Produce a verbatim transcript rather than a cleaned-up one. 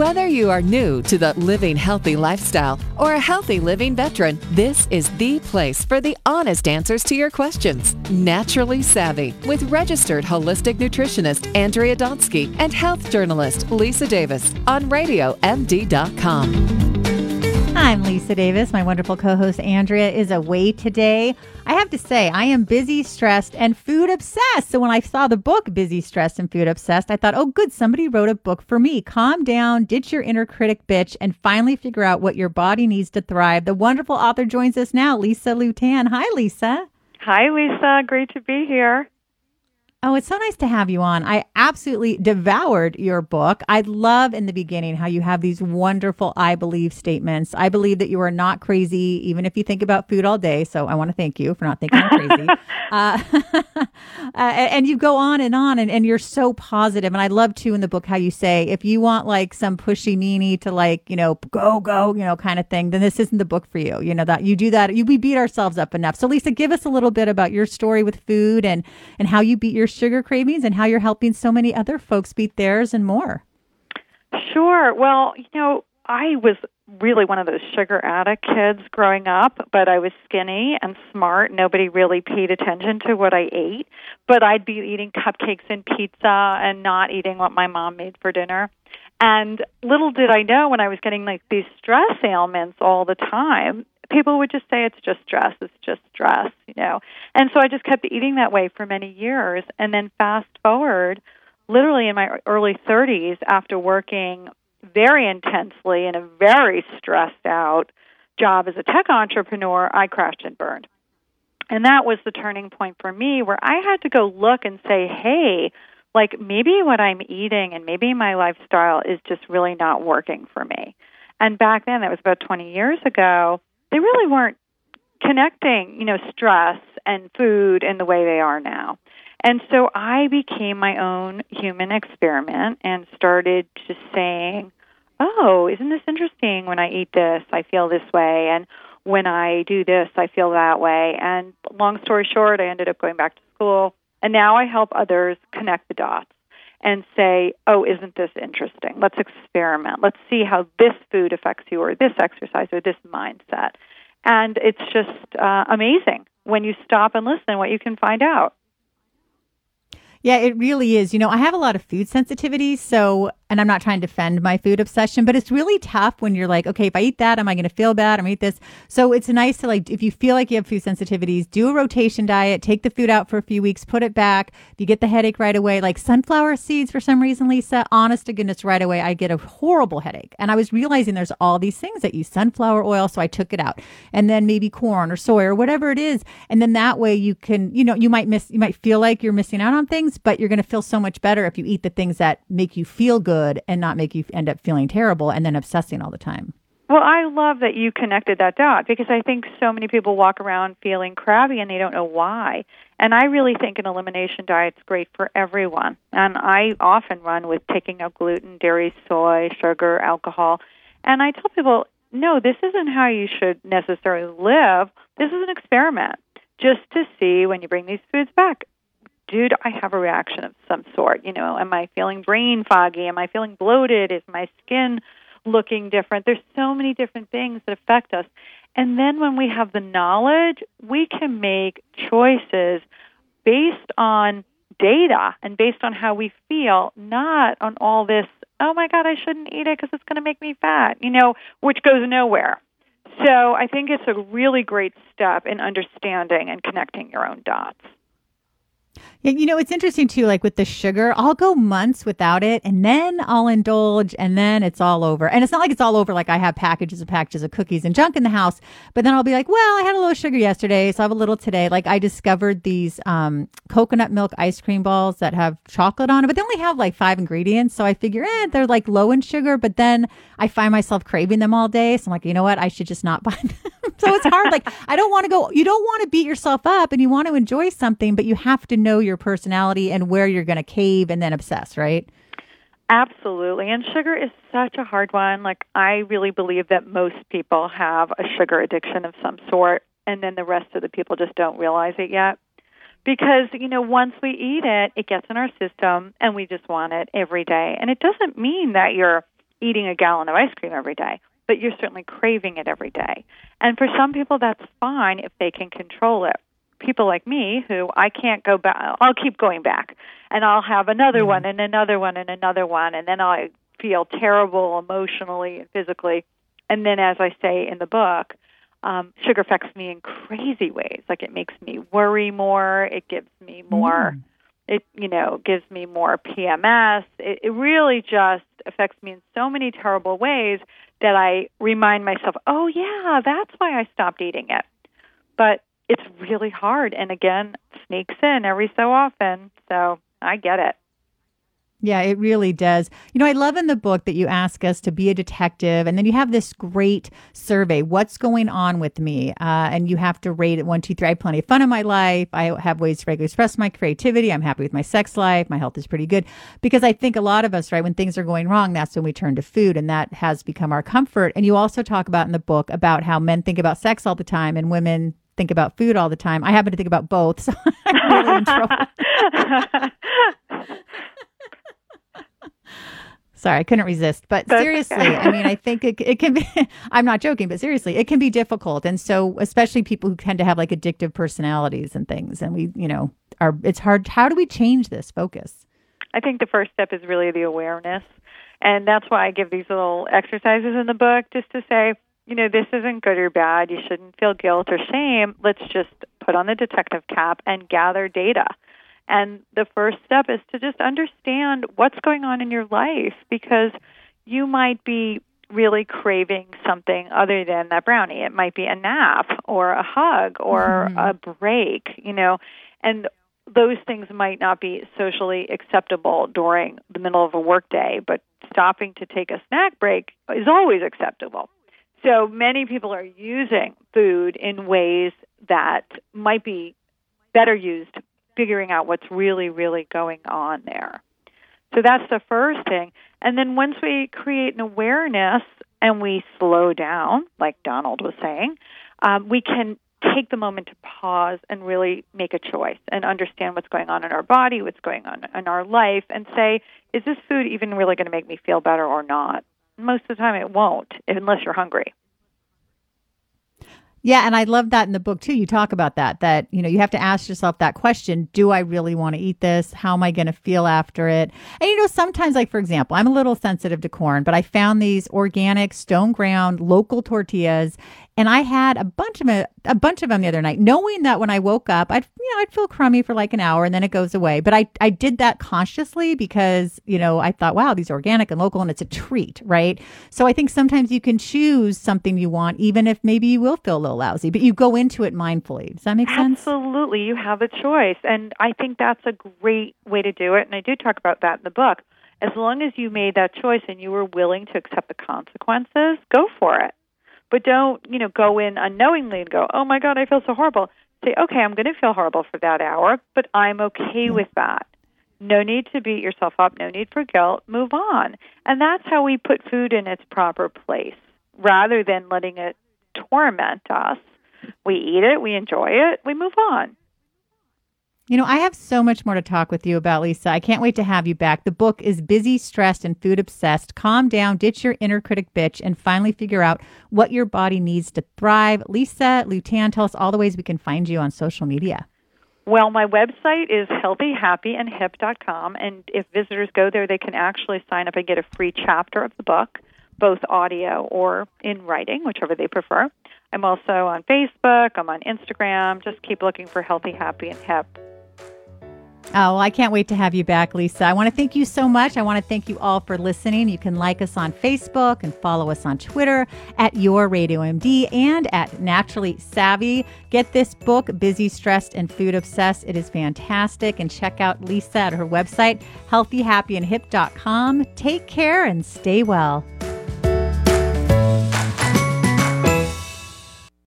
Whether you are new to the living healthy lifestyle or a healthy living veteran, this is the place for the honest answers to your questions. Naturally Savvy with registered holistic nutritionist Andrea Donsky and health journalist Lisa Davis on radio m d dot com. I'm Lisa Davis. My wonderful co-host Andrea is away today. I have to say, I am busy, stressed, and food obsessed. So when I saw the book, Busy, Stressed, and Food Obsessed, I thought, oh, good, somebody wrote a book for me. Calm down, ditch your inner critic bitch, and finally figure out what your body needs to thrive. The wonderful author joins us now, Lisa Lutan. Hi, Lisa. Hi, Lisa. Great to be here. Oh, it's so nice to have you on. I absolutely devoured your book. I love in the beginning how you have these wonderful I believe statements. I believe that you are not crazy, even if you think about food all day. So I want to thank you for not thinking I'm crazy. uh, uh, and you go on and on, and, and you're so positive. And I love, too, in the book how you say, if you want like some pushy meanie to like, you know, go, go, you know, kind of thing, then this isn't the book for you. You know, that you do that. You, we beat ourselves up enough. So, Lisa, give us a little bit about your story with food and, and how you beat your sugar cravings and how you're helping so many other folks beat theirs and more. Sure. Well, you know, I was really one of those sugar addict kids growing up, but I was skinny and smart. Nobody really paid attention to what I ate, but I'd be eating cupcakes and pizza and not eating what my mom made for dinner. And little did I know, when I was getting like these stress ailments all the time, people would just say, it's just stress, it's just stress, you know. And so I just kept eating that way for many years. And then fast forward, literally in my early thirties, after working very intensely in a very stressed out job as a tech entrepreneur, I crashed and burned. And that was the turning point for me, where I had to go look and say, hey, like maybe what I'm eating and maybe my lifestyle is just really not working for me. And back then, that was about twenty years ago, they really weren't connecting, you know, stress and food in the way they are now. And so I became my own human experiment and started just saying, oh, isn't this interesting? When I eat this, I feel this way. And when I do this, I feel that way. And long story short, I ended up going back to school. And now I help others connect the dots and say, oh, isn't this interesting? Let's experiment. Let's see how this food affects you, or this exercise, or this mindset. And it's just uh, amazing when you stop and listen what you can find out. Yeah, it really is. You know, I have a lot of food sensitivities, so, and I'm not trying to defend my food obsession, but it's really tough when you're like, okay, if I eat that, am I going to feel bad? I'm going to eat this. So it's nice to, like, if you feel like you have food sensitivities, do a rotation diet, take the food out for a few weeks, put it back. If you get the headache right away, like sunflower seeds, for some reason, Lisa, honest to goodness, right away, I get a horrible headache. And I was realizing there's all these things that use sunflower oil, so I took it out. And then maybe corn or soy or whatever it is. And then that way you can, you know, you might miss, you might feel like you're missing out on things, but you're going to feel so much better if you eat the things that make you feel good and not make you end up feeling terrible and then obsessing all the time. Well, I love that you connected that dot, because I think so many people walk around feeling crabby and they don't know why. And I really think an elimination diet is great for everyone. And I often run with taking out gluten, dairy, soy, sugar, alcohol. And I tell people, no, this isn't how you should necessarily live. This is an experiment just to see, when you bring these foods back, dude, I have a reaction of some sort. You know, am I feeling brain foggy? Am I feeling bloated? Is my skin looking different? There's so many different things that affect us. And then when we have the knowledge, we can make choices based on data and based on how we feel, not on all this, oh my God, I shouldn't eat it because it's going to make me fat, you know, which goes nowhere. So I think it's a really great step in understanding and connecting your own dots. Yeah, you know, it's interesting too, like with the sugar, I'll go months without it and then I'll indulge and then it's all over. And it's not like it's all over, like I have packages and packages of cookies and junk in the house, but then I'll be like, well, I had a little sugar yesterday, so I have a little today. Like I discovered these um, coconut milk ice cream balls that have chocolate on it, but they only have like five ingredients. So I figure, eh, they're like low in sugar, but then I find myself craving them all day. So I'm like, you know what? I should just not buy them. So it's hard. Like I don't want to go, you don't want to beat yourself up and you want to enjoy something, but you have to know your personality and where you're going to cave and then obsess, right? Absolutely. And sugar is such a hard one. Like I really believe that most people have a sugar addiction of some sort, and then the rest of the people just don't realize it yet. Because, you know, once we eat it, it gets in our system and we just want it every day. And it doesn't mean that you're eating a gallon of ice cream every day, but you're certainly craving it every day. And for some people, that's fine if they can control it. People like me who I can't go back, I'll keep going back, and I'll have another mm-hmm. one and another one and another one, and then I feel terrible emotionally and physically. And then, as I say in the book, um, sugar affects me in crazy ways. Like it makes me worry more. It gives me more, mm. it, you know, gives me more P M S. It, it really just affects me in so many terrible ways that I remind myself, oh, yeah, that's why I stopped eating it. But it's really hard. And again, sneaks in every so often. So I get it. Yeah, it really does. You know, I love in the book that you ask us to be a detective, and then you have this great survey, what's going on with me? Uh, and you have to rate it one, two, three. I have plenty of fun in my life. I have ways to regularly express my creativity. I'm happy with my sex life. My health is pretty good. Because I think a lot of us, right, when things are going wrong, that's when we turn to food, and that has become our comfort. And you also talk about in the book about how men think about sex all the time and women think about food all the time. I happen to think about both, so I'm really in trouble. Sorry, I couldn't resist. But That's seriously, okay. I mean, I think it, it can be, I'm not joking, but seriously, it can be difficult. And so especially people who tend to have like addictive personalities and things. And we, you know, are it's hard. How do we change this focus? I think the first step is really the awareness. And that's why I give these little exercises in the book just to say, you know, this isn't good or bad. You shouldn't feel guilt or shame. Let's just put on the detective cap and gather data. And the first step is to just understand what's going on in your life, because you might be really craving something other than that brownie. It might be a nap or a hug or mm-hmm. a break, you know, and those things might not be socially acceptable during the middle of a workday, but stopping to take a snack break is always acceptable. So many people are using food in ways that might be better used figuring out what's really, really going on there. So that's the first thing. And then once we create an awareness and we slow down, like Donald was saying, um, we can take the moment to pause and really make a choice and understand what's going on in our body, what's going on in our life, and say, is this food even really going to make me feel better or not? Most of the time it won't, unless you're hungry. Yeah, and I love that in the book, too. You talk about that, that, you know, you have to ask yourself that question, do I really want to eat this? How am I going to feel after it? And, you know, sometimes, like, for example, I'm a little sensitive to corn, but I found these organic, stone ground, local tortillas, and I had a bunch of a, a bunch of them the other night, knowing that when I woke up, I'd, you know, I'd feel crummy for like an hour and then it goes away. But I, I did that consciously because, you know, I thought, wow, these are organic and local and it's a treat, right? So I think sometimes you can choose something you want, even if maybe you will feel a little lousy, but you go into it mindfully. Does that make sense? Absolutely. You have a choice. And I think that's a great way to do it. And I do talk about that in the book. As long as you made that choice and you were willing to accept the consequences, go for it. But don't, you know, go in unknowingly and go, oh, my God, I feel so horrible. Say, okay, I'm going to feel horrible for that hour, but I'm okay with that. No need to beat yourself up. No need for guilt. Move on. And that's how we put food in its proper place, rather than letting it torment us. We eat it. We enjoy it. We move on. You know, I have so much more to talk with you about, Lisa. I can't wait to have you back. The book is Busy, Stressed, and Food Obsessed. Calm down, ditch your inner critic bitch, and finally figure out what your body needs to thrive. Lisa Lutan, tell us all the ways we can find you on social media. Well, my website is healthy happy and hip dot com, and if visitors go there, they can actually sign up and get a free chapter of the book, both audio or in writing, whichever they prefer. I'm also on Facebook. I'm on Instagram. Just keep looking for Healthy, Happy, and Hip. Oh, well, I can't wait to have you back, Lisa. I want to thank you so much. I want to thank you all for listening. You can like us on Facebook and follow us on Twitter at Your Radio M D and at Naturally Savvy. Get this book, Busy, Stressed, and Food Obsessed. It is fantastic. And check out Lisa at her website, healthy happy and hip dot com. Take care and stay well.